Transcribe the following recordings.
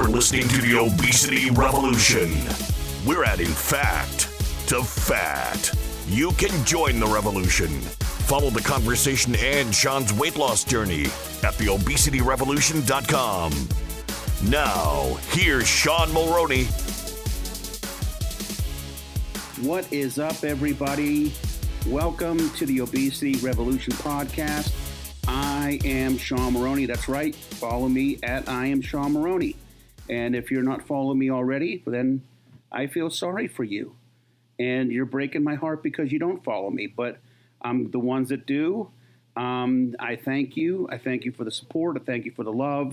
listening to the Obesity Revolution. We're adding fact to fat. You can join the revolution. Follow the conversation and Sean's weight loss journey at theobesityrevolution.com. Now, here's Sean Mulroney. What is up, everybody? Welcome to the Obesity Revolution podcast. I am Sean Mulroney. That's right. Follow me at I am Sean Mulroney. And if you're not following me already, then I feel sorry for you. And you're breaking my heart because you don't follow me. But the ones that do, I thank you. I thank you for the support. I thank you for the love.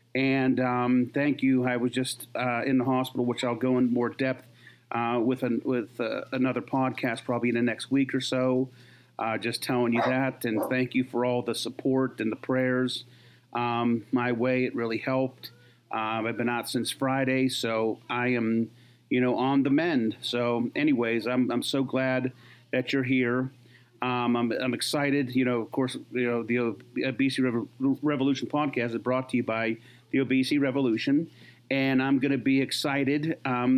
And thank you. I was just in the hospital, which I'll go in more depth with another podcast probably in the next week or so. Just telling you that, and thank you for all the support and the prayers my way. It really helped. I've been out since Friday, so I am, on the mend. So, anyways, I'm so glad that you're here. I'm excited. Of course, the Obesity Revolution podcast is brought to you by the Obesity Revolution, and I'm going to be excited.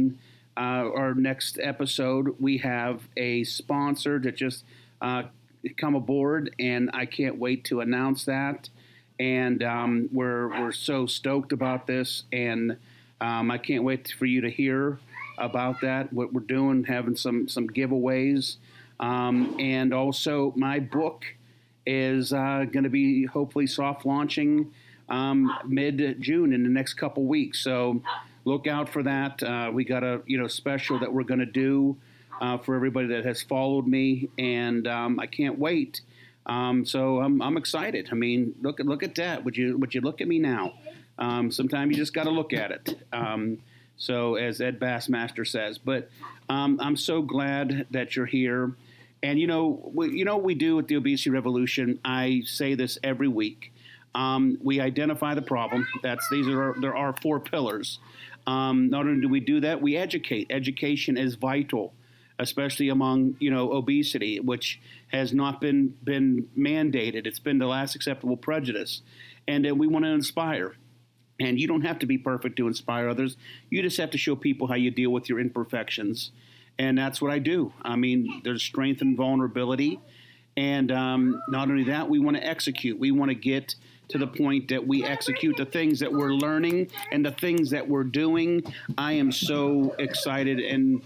Our next episode, we have a sponsor that just come aboard, and I can't wait to announce that. And we're so stoked about this, and I can't wait for you to hear about that. What we're doing, having some giveaways, and also my book is going to be hopefully soft launching mid-June in the next couple weeks. So look out for that. We got a special that we're going to do for everybody that has followed me, and I can't wait. So I'm excited. I mean, look at that. Would you look at me now? Sometimes you just got to look at it. So as Ed Bassmaster says, but I'm so glad that you're here. And what we do at the Obesity Revolution. I say this every week. We identify the problem. There are 4 pillars. Not only do we do that, we educate. Education is vital, especially among, obesity, which has not been mandated. It's been the last acceptable prejudice. And we want to inspire. And you don't have to be perfect to inspire others. You just have to show people how you deal with your imperfections. And that's what I do. I mean, there's strength and vulnerability. And not only that, we want to execute. We want to get to the point that we execute the things that we're learning and the things that we're doing. I am so excited and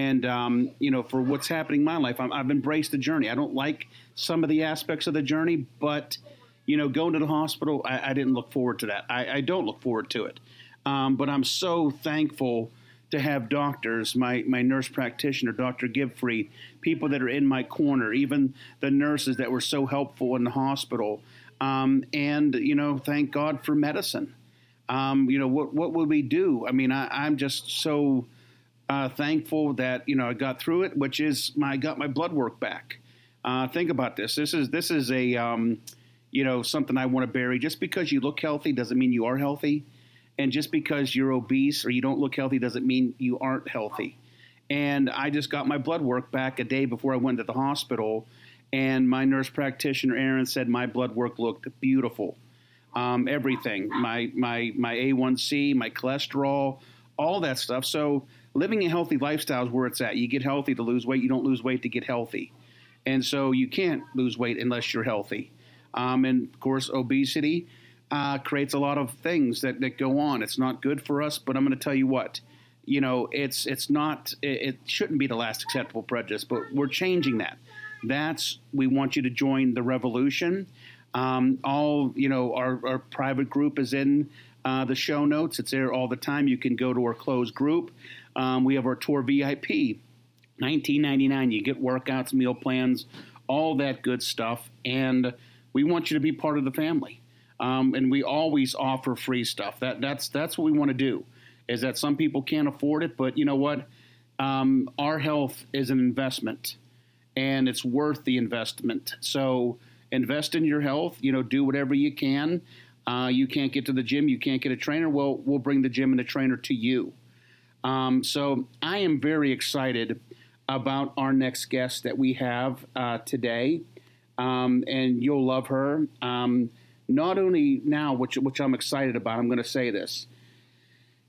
for what's happening in my life. I've embraced the journey. I don't like some of the aspects of the journey, but, going to the hospital, I didn't look forward to that. I don't look forward to it. But I'm so thankful to have doctors, my nurse practitioner, Dr. Gibfried, people that are in my corner, even the nurses that were so helpful in the hospital. And thank God for medicine. What would we do? I mean, I'm just so thankful that, I got through it, which is I got my blood work back. Think about this. This is a, something I want to bury. Just because you look healthy doesn't mean you are healthy. And just because you're obese or you don't look healthy doesn't mean you aren't healthy. And I just got my blood work back a day before I went to the hospital. And my nurse practitioner, Erin, said my blood work looked beautiful. Everything, my A1C, my cholesterol, all that stuff. So living a healthy lifestyle is where it's at. You get healthy to lose weight. You don't lose weight to get healthy. And so you can't lose weight unless you're healthy. And, of course, obesity creates a lot of things that go on. It's not good for us, but I'm going to tell you what. It shouldn't be the last acceptable prejudice, but we're changing that. We want you to join the revolution. Our private group is in the show notes. It's there all the time. You can go to our closed group. We have our tour VIP, $19.99. You get workouts, meal plans, all that good stuff. And we want you to be part of the family. And we always offer free stuff. That's what we want to do, is that some people can't afford it. But you know what? Our health is an investment. And it's worth the investment. So invest in your health. Do whatever you can. You can't get to the gym. You can't get a trainer. Well, we'll bring the gym and the trainer to you. So I am very excited about our next guest that we have today. And you'll love her. Not only now, which I'm excited about, I'm going to say this.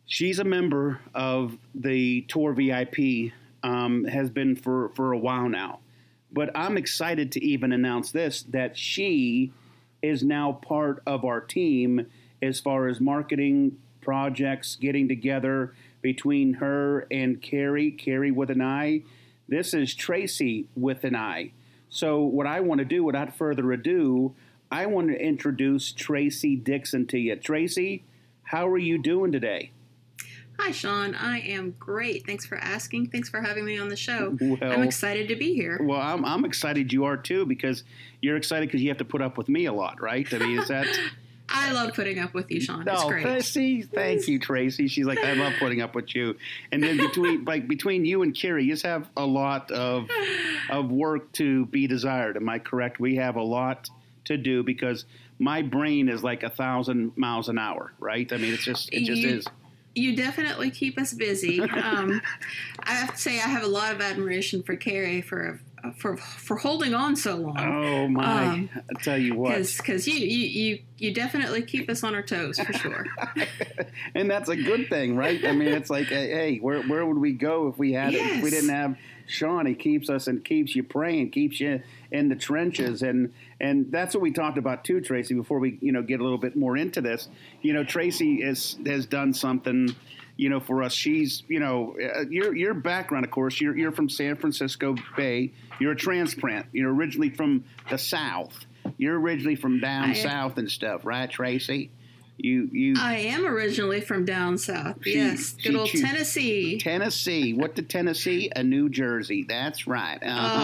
She's a member of the Tour VIP, has been for a while now. But I'm excited to even announce this, that she is now part of our team as far as marketing projects, getting together between her and Carrie with an I. This is Tracy with an I. So what I want to do, without further ado, I want to introduce Tracy Dixon to you. Tracy, how are you doing today? Hi, Sean. I am great. Thanks for asking. Thanks for having me on the show. Well, I'm excited to be here. Well, I'm excited you are too, because you're excited because you have to put up with me a lot, right? I mean, is that... I love putting up with you, Sean. It's great. Thank you, Tracy. She's like, I love putting up with you. And then between you and Carrie, you just have a lot of work to be desired. Am I correct? We have a lot to do because my brain is like 1,000 miles an hour, right? I mean, it just is. You definitely keep us busy. I have to say I have a lot of admiration for Carrie for holding on so long. Oh my! I tell you what, because you definitely keep us on our toes for sure. And that's a good thing, right? I mean, it's like, hey, where would we go if we had if we didn't have Sean? He keeps us and keeps you praying, keeps you in the trenches, and that's what we talked about too, Tracy. Before we get a little bit more into this, Tracy has done something. For us, she's, your background, of course, you're from San Francisco Bay. You're a transplant. You're originally from the South. You're originally from down south and stuff, right, Tracy? I am originally from down south. Yes, good old Tennessee. Tennessee. What to Tennessee? A New Jersey. That's right.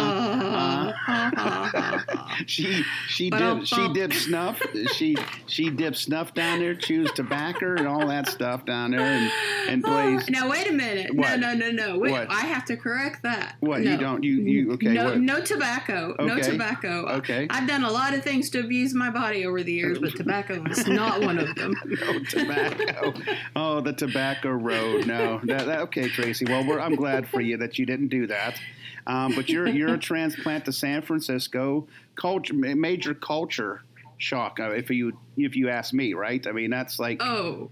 She dips snuff. She dips snuff down there, chews tobacco and all that stuff down there, and plays. Now wait a minute. What? No. Wait, what? I have to correct that. What? No. You don't? You okay? No, what? no tobacco. Okay. No tobacco. Okay. I've done a lot of things to abuse my body over the years, but tobacco is not one of them. No tobacco. Oh, the tobacco road. No. Okay, Tracy. Well, I'm glad for you that you didn't do that. But you're a transplant to San Francisco. Major culture shock, if you ask me, right? I mean, that's like... Oh,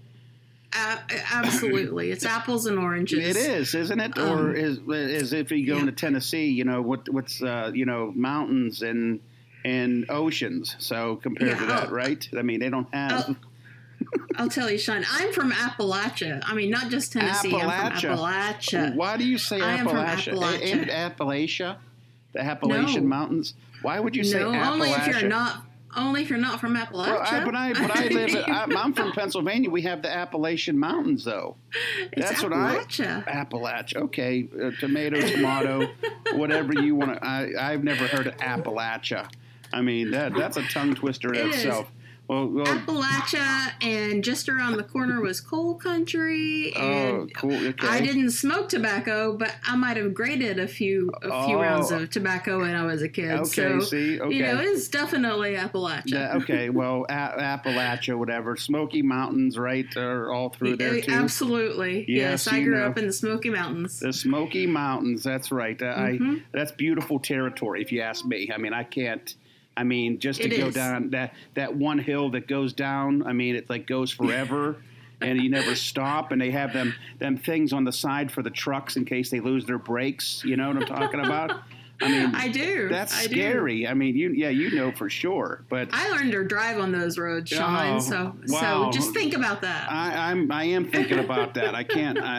absolutely. It's apples and oranges. It is, isn't it? Or is if you go into Tennessee, what's mountains and oceans. So compared to that, right? I mean, they don't have... I'll tell you, Sean, I'm from Appalachia. I mean, not just Tennessee. I'm from Appalachia. Why do you say Appalachia? I am from Appalachia. Ain't Appalachia? The Appalachian Mountains? Why would you say Appalachia? Only if you're not from Appalachia. Well, but I live. I'm from Pennsylvania. We have the Appalachian Mountains, though. That's Appalachia. Appalachia. Okay, tomato, whatever you want to. I've never heard of Appalachia. I mean, that's a tongue twister in itself. Well, Appalachia, and just around the corner was coal country. And cool. Okay. I didn't smoke tobacco, but I might have grated a few rounds of tobacco when I was a kid. Okay, so, see, okay. It's definitely Appalachia. Okay, well, Appalachia, whatever. Smoky Mountains, right, are all through there, too? Absolutely. Yes, I grew up in the Smoky Mountains. The Smoky Mountains, that's right. That's beautiful territory, if you ask me. I mean, I can't... I mean, just to go down that one hill that goes down, I mean, it like goes forever and you never stop. And they have them things on the side for the trucks in case they lose their brakes. You know what I'm talking about? I mean, I do. That's scary. I mean, you know for sure. But I learned to drive on those roads, Sean. So just think about that. I am thinking about that. I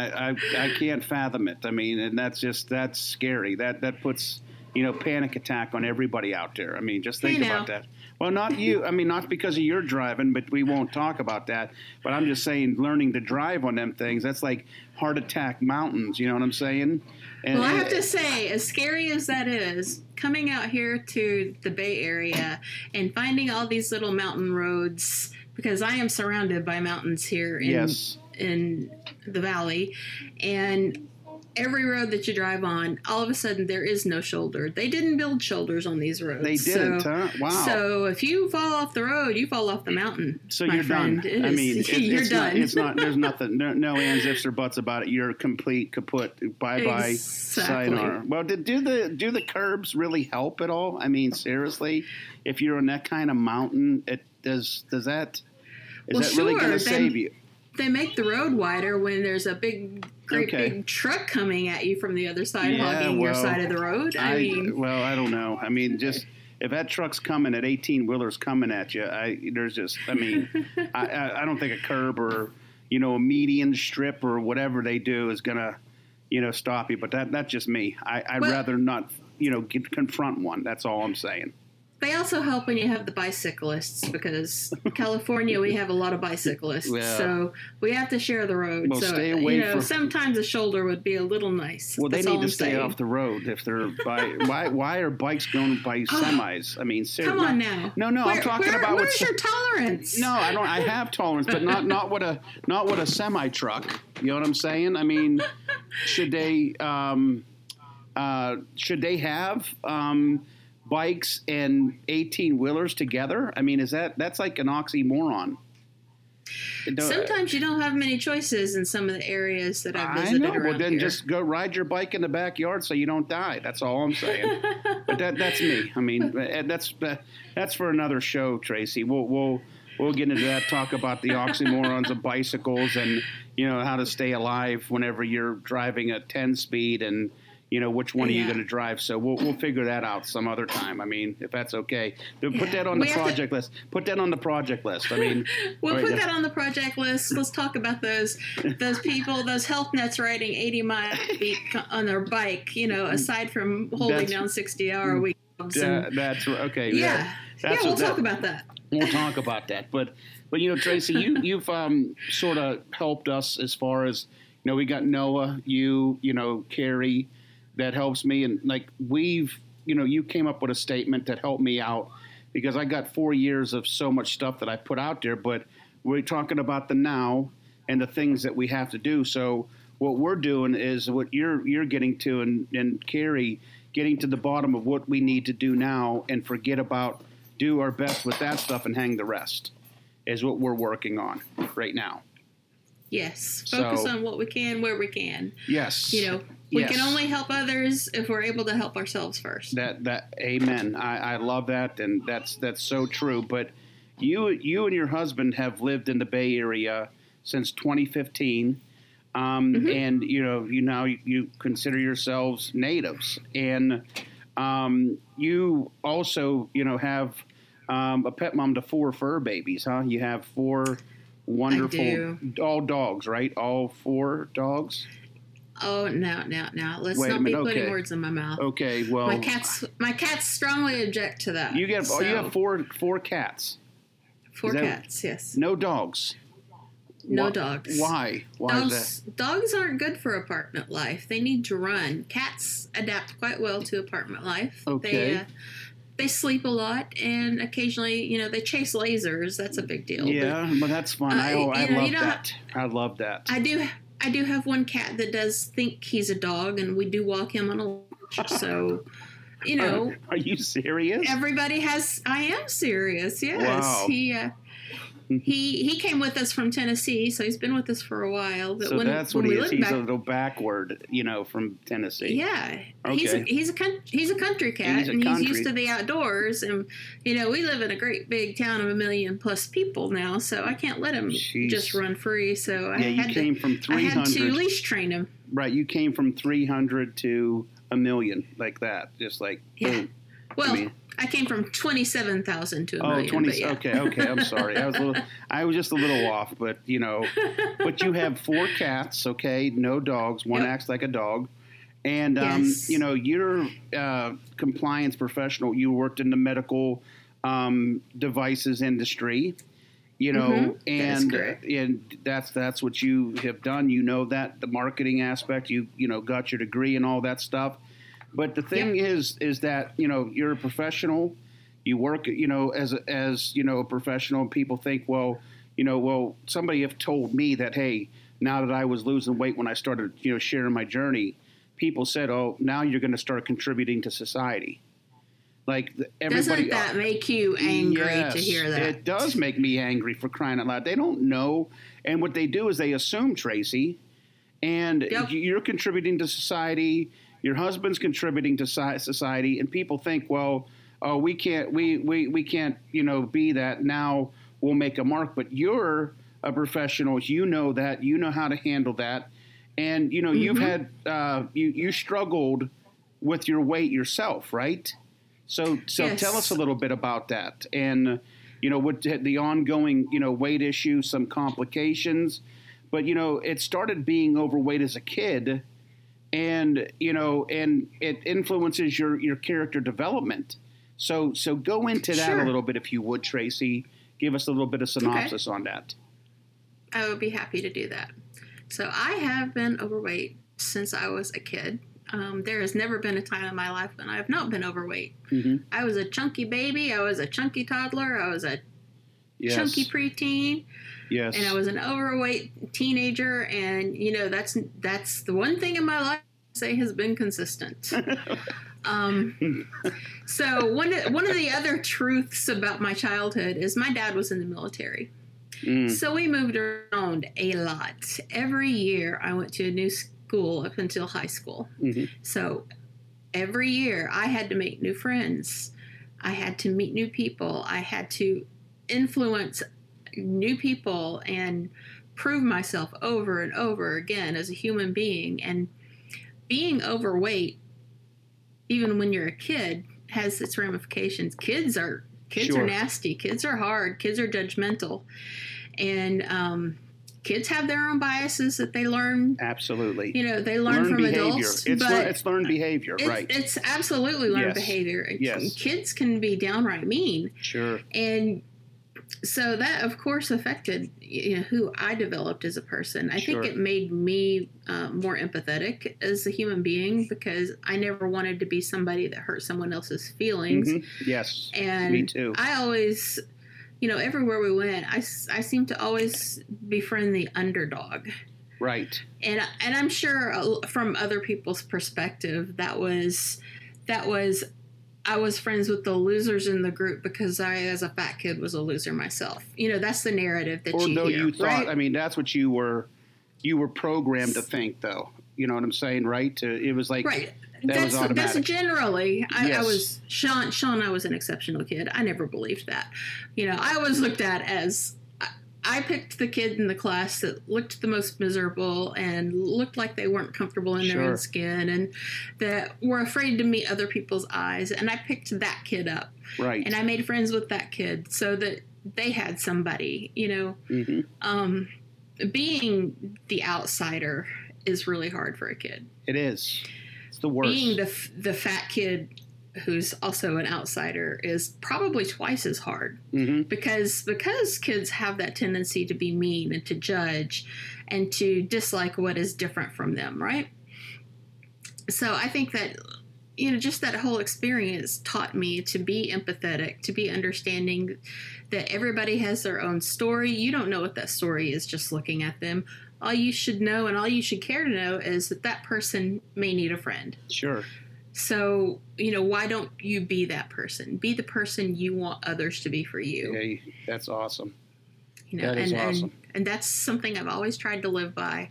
can't fathom it. I mean, and that's scary. That puts panic attack on everybody out there. I mean, just think about that. Well, not you. I mean, not because of your driving, but we won't talk about that. But I'm just saying, learning to drive on them things, that's like heart attack mountains. You know what I'm saying? Well, I have to say, as scary as that is, coming out here to the Bay Area and finding all these little mountain roads, because I am surrounded by mountains here in the valley, and every road that you drive on, all of a sudden there is no shoulder. They didn't build shoulders on these roads. They didn't, huh? Wow. So if you fall off the road, you fall off the mountain. So you're done. I mean, you're done. It's not. There's nothing. No ands, ifs, or buts about it. You're complete, kaput. Bye. Exactly. Sayonara. Well, do the curbs really help at all? I mean, seriously, if you're on that kind of mountain, does that really going to save you? they make the road wider when there's a great big truck coming at you from the other side, hogging your side of the road. I mean, I don't know. I mean, just if that truck's coming at 18-wheelers coming at you, I don't think a curb or a median strip or whatever they do is gonna stop you. But that's just me. I'd rather not confront one. That's all I'm saying. They also help when you have the bicyclists, because California, we have a lot of bicyclists. Yeah. So we have to share the road. Well, so, stay away sometimes a shoulder would be a little nice. Well, they need to stay off the road if they're why are bikes going by semis? I mean, seriously. Come on now. No, I'm talking about where's your tolerance? No, I don't. I have tolerance, but not with a semi truck. You know what I'm saying? I mean, should they have bikes and 18-wheelers together? I mean, that's like an oxymoron. Sometimes you don't have many choices in some of the areas that I've visited. I know, well then just go ride your bike in the backyard so you don't die. That's all I'm saying. But that's me. I mean, that's for another show, Tracy. We'll get into that. Talk about the oxymorons of bicycles and how to stay alive whenever you're driving a 10-speed and. Which one are you going to drive? So we'll figure that out some other time. I mean, if that's okay. Put that on the project list. Put that on the project list. I mean, we'll put that on the project list. Let's talk about those people, those health nuts riding 80 miles a week on their bike. Aside from holding down 60-hour weeks. That's okay. Yeah, we'll talk about that. We'll talk about that. But Tracy, you've sort of helped us as far as we got Noah, Carrie. That helps me, and you came up with a statement that helped me out because I got 4 years of so much stuff that I put out there, but we're talking about the now and the things that we have to do. So what we're doing is what you're getting to, and Carrie getting to the bottom of what we need to do now, and forget about do our best with that stuff and hang the rest is what we're working on right now. Yes, focus on what we can, where we can. Yes, We can only help others if we're able to help ourselves first. That amen. I love that, and that's so true. But you and your husband have lived in the Bay Area since 2015, and you consider yourselves natives, and you also have a pet mom to 4 fur babies, huh? You have 4 wonderful all dogs, right? All 4 dogs. Oh, no. Let's not be putting words in my mouth. Okay, well. My cats strongly object to that. You have 4 cats. 4 cats, yes. No dogs. No dogs. Why? Why is that? Dogs aren't good for apartment life. They need to run. Cats adapt quite well to apartment life. Okay. They sleep a lot, and occasionally, they chase lasers. That's a big deal. Yeah, but that's fun. I love that. I love that. I do have one cat that does think he's a dog, and we do walk him on a leash. So, Are you serious? Everybody has. I am serious. Yes. Wow. He came with us from Tennessee, so he's been with us for a while. But so that's what he is. He's a little backward, from Tennessee. Yeah. Okay. He's a country cat, he's used to the outdoors. And, we live in a great big town of 1 million plus people now, so I can't let him just run free. So I had to leash train him. Right. You came from 300 to 1 million like that, just like boom. Well, I came from 27,000 to 1 million. 20. Yeah. Okay. I'm sorry. I was just a little off, but but you have 4 cats. Okay, no dogs. One acts like a dog, and yes. You're compliance professional. You worked in the medical devices industry. And that's what you have done. That the marketing aspect. You got your degree and all that stuff. But the thing is that, you're a professional, you work, as a professional, people think, somebody have told me that, hey, now that I was losing weight when I started, sharing my journey, people said, oh, now you're going to start contributing to society. Like everybody. Doesn't that make you angry to hear that? It does make me angry, for crying out loud. They don't know. And what they do is they assume, Tracy, and you're contributing to society. Your husband's contributing to society, and people think, we can't, be that. Now we'll make a mark. But you're a professional. You know that. You know how to handle that. And, you've had, you struggled with your weight yourself, right? So Yes. Tell us a little bit about that. And, with the ongoing, weight issue, some complications. But, it started being overweight as a kid. And, and it influences your character development. So go into that Sure. a little bit, if you would, Tracy. Give us a little bit of synopsis on that. I would be happy to do that. So I have been overweight since I was a kid. There has never been a time in my life when I have not been overweight. Mm-hmm. I was a chunky baby. I was a chunky toddler. I was a Yes. chunky preteen. Yes. And I was an overweight teenager. And, that's the one thing in my life I say has been consistent. So one of the other truths about my childhood is my dad was in the military. So we moved around a lot. Every year I went to a new school up until high school. Mm-hmm. So every year I had to make new friends. I had to meet new people. I had to influence new people and prove myself over and over again as a human being. And being overweight, even when you're a kid, has its ramifications. Kids are Sure. nasty. Kids are hard. Kids are judgmental. And kids have their own biases that they learn. Absolutely. They learn from behavior. adults. It's learned behavior, right? It's absolutely learned Yes. behavior. Yes. Kids can be downright mean. Sure. And so that, of course, affected who I developed as a person. I Sure. think it made me more empathetic as a human being because I never wanted to be somebody that hurt someone else's feelings. Mm-hmm. Yes. And Me too. I always, everywhere we went, I seemed to always befriend the underdog. Right. And I'm sure from other people's perspective, that was I was friends with the losers in the group because I, as a fat kid, was a loser myself. That's the narrative that Or you though hear, you thought, right? I mean, that's what you were programmed to think, though. You know what I'm saying, right? It was like Right. that was That's automatic. generally. I Yes. was Sean. I was an exceptional kid. I never believed that. I was looked at as. I picked the kid in the class that looked the most miserable and looked like they weren't comfortable in their Sure. own skin and that were afraid to meet other people's eyes. And I picked that kid up. Right. And I made friends with that kid so that they had somebody, Mm-hmm. Being the outsider is really hard for a kid. It is. It's the worst. Being the fat kid who's also an outsider is probably twice as hard Mm-hmm. because kids have that tendency to be mean and to judge and to dislike what is different from them, right? So I think that just that whole experience taught me to be empathetic, to be understanding that everybody has their own story. You don't know what that story is just looking at them. All you should know and all you should care to know is that person may need a friend. Sure. So, why don't you be that person? Be the person you want others to be for you. Hey, that's awesome. That is awesome. And that's something I've always tried to live by.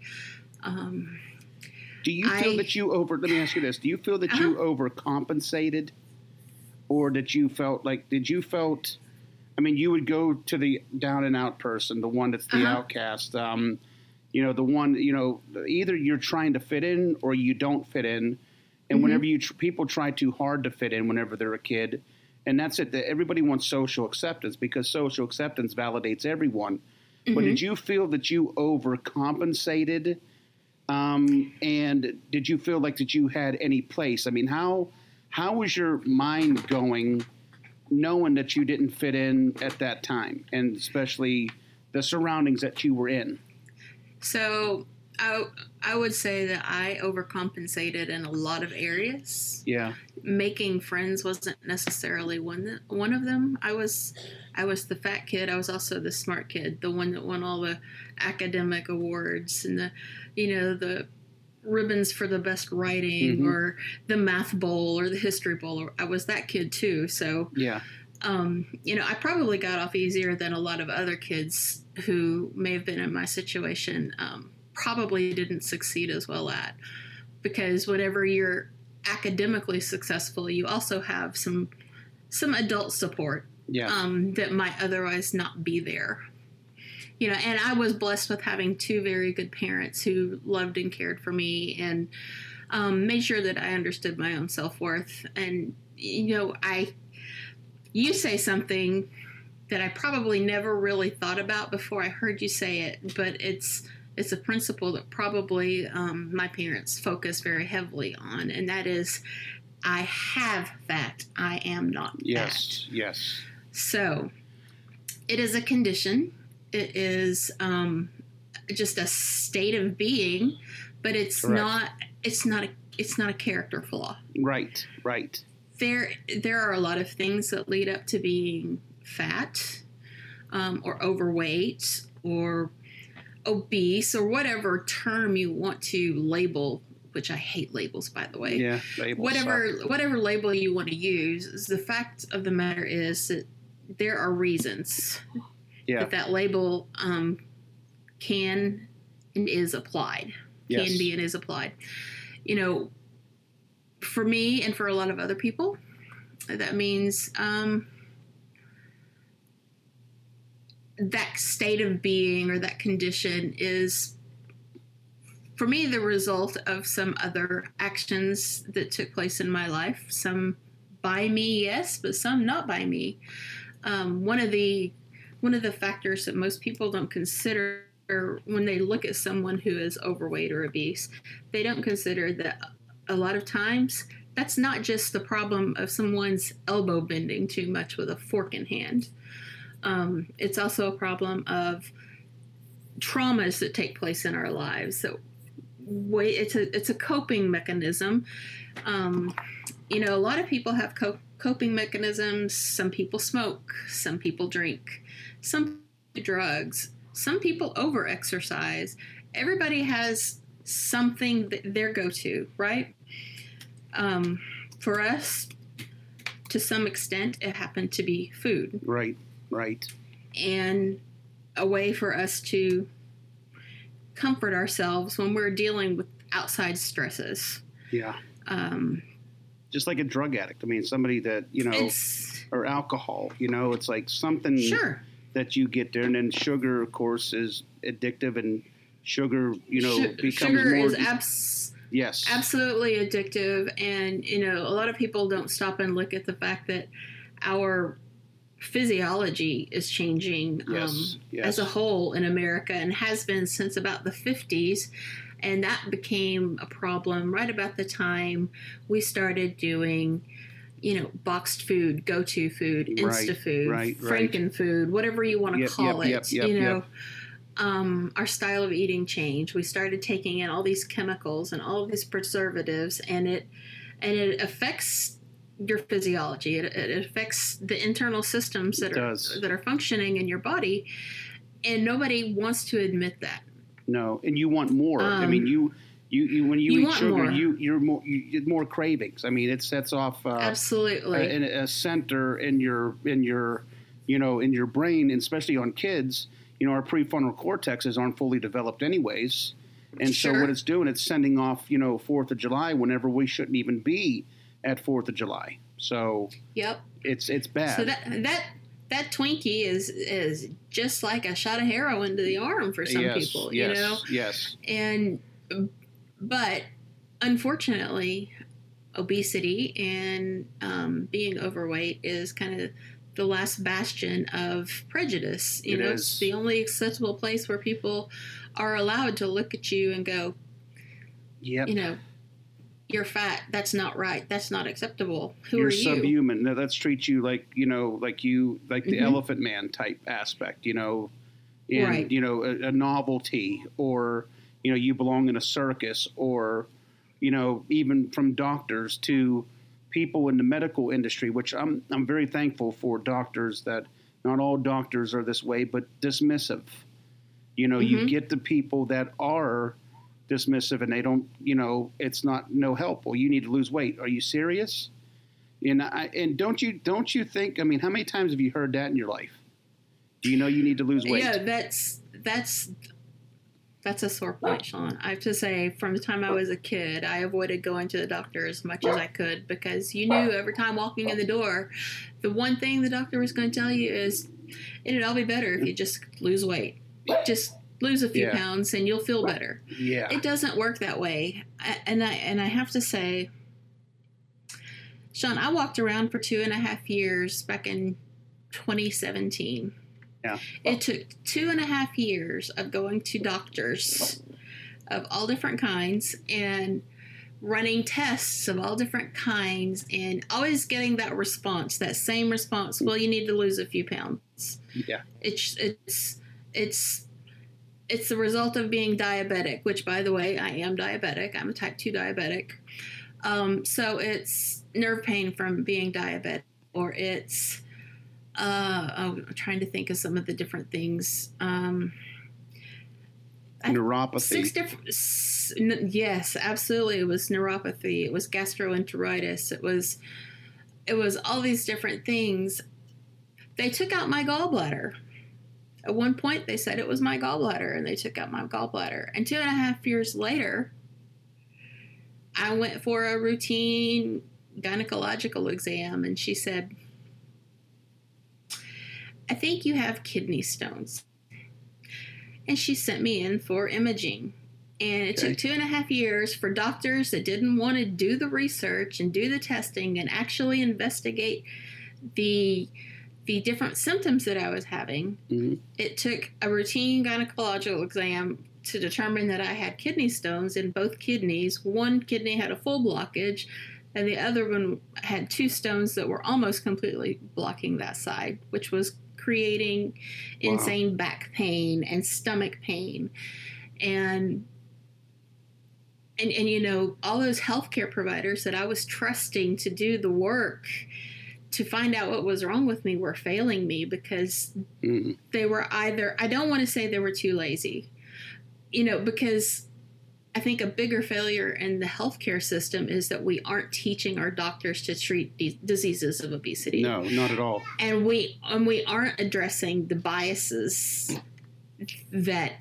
Do you feel that you let me ask you this. Do you feel that you overcompensated or that you felt like, you would go to the down and out person, the one that's the outcast, the one, either you're trying to fit in or you don't fit in. And whenever people try too hard to fit in whenever they're a kid, and that's it. Everybody wants social acceptance because social acceptance validates everyone. Mm-hmm. But did you feel that you overcompensated? And did you feel like that you had any place? I mean, how was your mind going, knowing that you didn't fit in at that time, and especially the surroundings that you were in? So I would say that I overcompensated in a lot of areas. Yeah. Making friends wasn't necessarily one of them. I was the fat kid. I was also the smart kid, the one that won all the academic awards and the ribbons for the best writing or the math bowl or the history bowl. I was that kid too. So yeah. I probably got off easier than a lot of other kids who may have been in my situation. Probably didn't succeed as well at, because whenever you're academically successful, you also have some adult support Yeah. that might otherwise not be there. and I was blessed with having two very good parents who loved and cared for me and made sure that I understood my own self-worth. And, you say something that I probably never really thought about before I heard you say it, but it's a principle that probably my parents focus very heavily on, and that is, I have fat, I am not fat. Yes. So, it is a condition. It is just a state of being, but it's Correct. not a character flaw. Right. There are a lot of things that lead up to being fat, or overweight, or obese, or whatever term you want to label, which I hate labels, by the way. Yeah, labels suck. Whatever label you want to use, the fact of the matter is that there are reasons that label can and is applied. Yes. Can be and is applied. For me and for a lot of other people, that means that state of being or that condition is, for me, the result of some other actions that took place in my life. Some by me, yes, but some not by me. One of the factors that most people don't consider when they look at someone who is overweight or obese, they don't consider that a lot of times that's not just the problem of someone's elbow bending too much with a fork in hand. It's also a problem of traumas that take place in our lives. So it's a coping mechanism. A lot of people have coping mechanisms. Some people smoke. Some people drink. Some people do drugs. Some people over-exercise. Everybody has something that their go-to, right? For us, to some extent, it happened to be food. Right. And a way for us to comfort ourselves when we're dealing with outside stresses. Yeah. Just like a drug addict. I mean, somebody that, or alcohol, it's like something that you get there. And then sugar, of course, is addictive, and sugar, becomes sugar more... Yes. Absolutely addictive. And, a lot of people don't stop and look at the fact that our physiology is changing as a whole in America, and has been since about the 50s. And that became a problem right about the time we started doing, boxed food, go-to food, Insta food, Franken food, whatever you want to call it. Our style of eating changed. We started taking in all these chemicals and all of these preservatives, and it affects your physiology. It affects the internal systems that are functioning in your body, and nobody wants to admit that. No, and you want more. I mean, you when you eat sugar, you get more cravings. I mean, it sets off absolutely a center in your in your brain, and especially on kids. Our prefrontal cortexes aren't fully developed anyways. And so what it's doing, it's sending off, 4th of July whenever we shouldn't even be at 4th of July. So it's bad. So that Twinkie is just like a shot of heroin to the arm for some people, Yes. But unfortunately, obesity and being overweight is kind of the last bastion of prejudice. It's the only acceptable place where people are allowed to look at you and go, you're fat. That's not right. That's not acceptable. You're are you? You're subhuman. No, let's treat you like the Elephant Man type aspect, and, a novelty, or, you belong in a circus, or, even from doctors to people in the medical industry, which I'm very thankful for doctors, that not all doctors are this way, but dismissive. You get the people that are dismissive, and they don't, it's not no help. Well, you need to lose weight. Are you serious? And don't you think? I mean, how many times have you heard that in your life? Do you know you need to lose weight? Yeah, that's a sore point, Sean. I have to say, from the time I was a kid, I avoided going to the doctor as much as I could, because you knew every time walking in the door, the one thing the doctor was going to tell you is, it'd all be better if you just lose weight. just lose a few Yeah. pounds and you'll feel better. Yeah. It doesn't work that way. And I have to say, Sean, I walked around for 2.5 years back in 2017. Yeah. It took 2.5 years of going to doctors of all different kinds and running tests of all different kinds and always getting that response, that same response. Well, you need to lose a few pounds. Yeah. It's the result of being diabetic, which, by the way, I am diabetic. I'm a type 2 diabetic. So it's nerve pain from being diabetic, or it's, I'm trying to think of some of the different things. Neuropathy. 6 different, yes, absolutely. It was neuropathy. It was gastroenteritis. It was all these different things. They took out my gallbladder. At one point, they said it was my gallbladder, and they took out my gallbladder. And 2.5 years later, I went for a routine gynecological exam, and she said, I think you have kidney stones. And she sent me in for imaging. And it took 2.5 years for doctors that didn't want to do the research and do the testing and actually investigate the different symptoms that I was having. Mm-hmm. It took a routine gynecological exam to determine that I had kidney stones in both kidneys. One kidney had a full blockage, and the other one had 2 stones that were almost completely blocking that side, which was creating insane back pain and stomach pain. And you know, all those healthcare providers that I was trusting to do the work to find out what was wrong with me were failing me because they were either, I don't want to say they were too lazy, you know, because I think a bigger failure in the healthcare system is that we aren't teaching our doctors to treat diseases of obesity. No, not at all. And we aren't addressing the biases that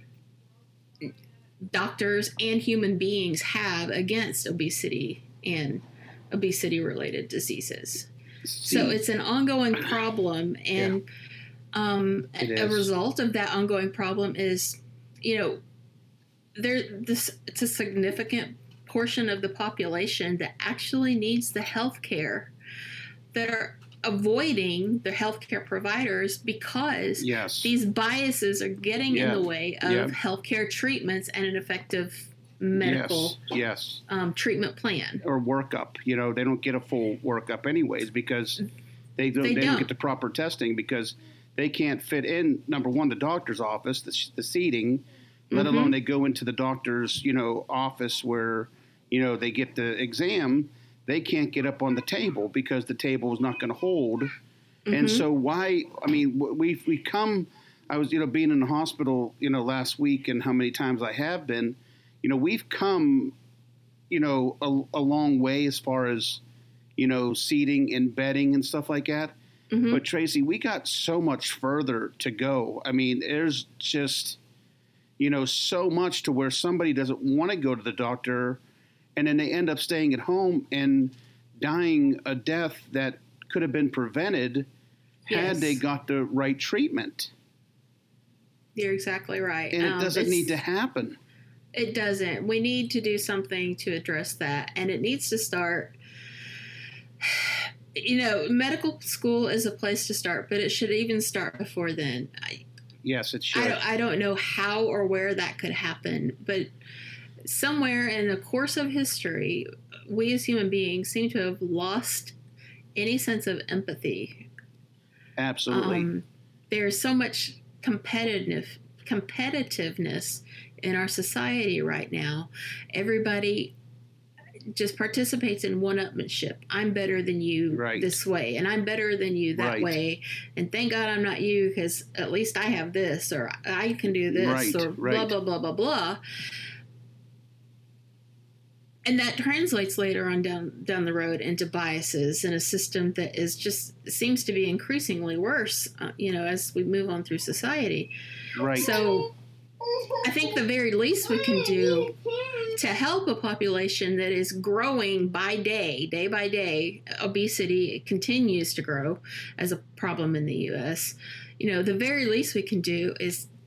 doctors and human beings have against obesity and obesity-related diseases. So it's an ongoing problem, and a result of that ongoing problem is, you know, it's a significant portion of the population that actually needs the health care that are avoiding the healthcare providers because these biases are getting in the way of healthcare treatments and an effective medical treatment plan or workup. You know, they don't get a full workup anyways because they don't get the proper testing because they can't fit in, number one, the doctor's office, the seating, let alone they go into the doctor's, you know, office where, you know, they get the exam. They can't get up on the table because the table is not going to hold. And so why, I mean, we come, I was, you know, being in the hospital, you know, last week and how many times I have been, you know, we've come, you know, a long way as far as, you know, seating and bedding and stuff like that. But Tracy, we got so much further to go. I mean, there's just, you know, so much to where somebody doesn't want to go to the doctor and then they end up staying at home and dying a death that could have been prevented had they got the right treatment. You're exactly right. And it doesn't need to happen. It doesn't. We need to do something to address that. And it needs to start, you know, medical school is a place to start, but it should even start before then. Yes, it should. I don't know how or where that could happen, but somewhere in the course of history, we as human beings seem to have lost any sense of empathy. Absolutely. There's so much competitiveness in our society right now. Everybody just participates in one-upmanship. I'm better than you this way, and I'm better than you that way. And thank God I'm not you because at least I have this, or I can do this, or blah, blah, blah, blah, blah. And that translates later on down the road into biases in a system that is just seems to be increasingly worse, you know, as we move on through society. Right. So I think the very least we can do to help a population that is growing by day by day, obesity continues to grow as a problem in the U.S. You know, the very least we can do is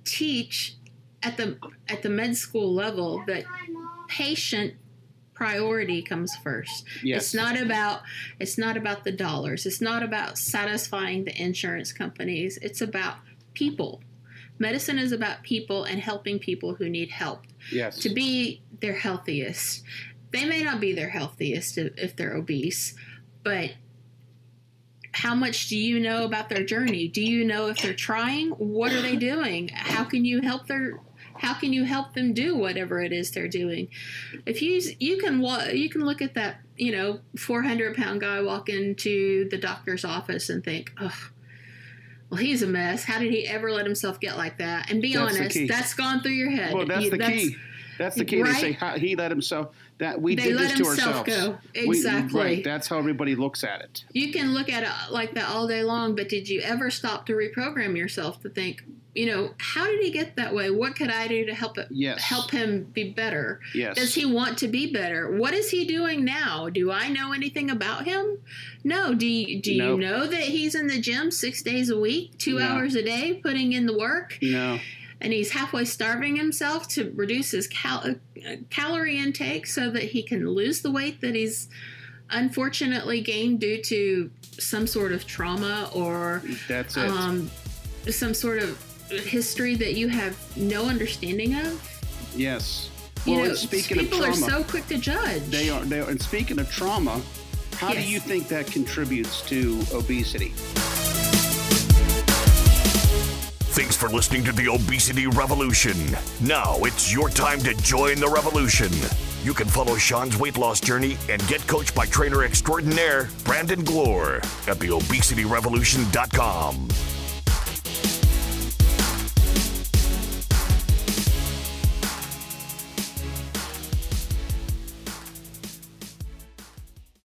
teach at the med school level that patient priority comes first. Yes. It's not about the dollars. It's not about satisfying the insurance companies. It's about people. Medicine is about people and helping people who need help Yes. to be their healthiest. They may not be their healthiest if they're obese, but how much do you know about their journey? Do you know if they're trying? What are they doing? How can you help them do whatever it is they're doing? If you can look at that, 400-pound guy walk into the doctor's office and think, oh, well, he's a mess. How did he ever let himself get like that? And be honest, that's gone through your head. Well, that's the key. That's the key. Right? They say how he let himself. That we they did let this to himself ourselves. Go. Exactly. Right. That's how everybody looks at it. You can look at it like that all day long, but did you ever stop to reprogram yourself to think, how did he get that way? What could I do to help him be better? Yes. Does he want to be better? What is he doing now? Do I know anything about him? No. Do you know that he's in the gym 6 days a week, 2 hours a day, putting in the work? No. And he's halfway starving himself to reduce his calorie intake so that he can lose the weight that he's unfortunately gained due to some sort of trauma or that's it. Some sort of history that you have no understanding of. Yes. Well, speaking of trauma, people are so quick to judge. They are. And speaking of trauma, how do you think that contributes to obesity? Thanks for listening to the Obesity Revolution. Now it's your time to join the revolution. You can follow Sean's weight loss journey and get coached by trainer extraordinaire Brandon Glore at theobesityrevolution.com.